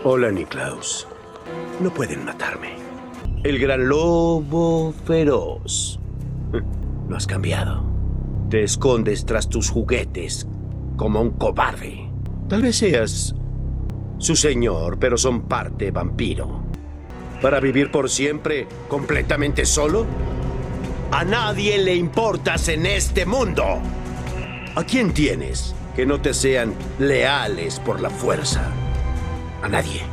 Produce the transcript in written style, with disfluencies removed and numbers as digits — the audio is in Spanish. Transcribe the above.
Hola, Niklaus. No pueden matarme. El gran lobo feroz. No has cambiado. Te escondes tras tus juguetes como un cobarde. Tal vez seas su señor, pero son parte vampiro. ¿Para vivir por siempre completamente solo? A nadie le importas en este mundo. ¿A quién tienes que no te sean leales por la fuerza? A nadie.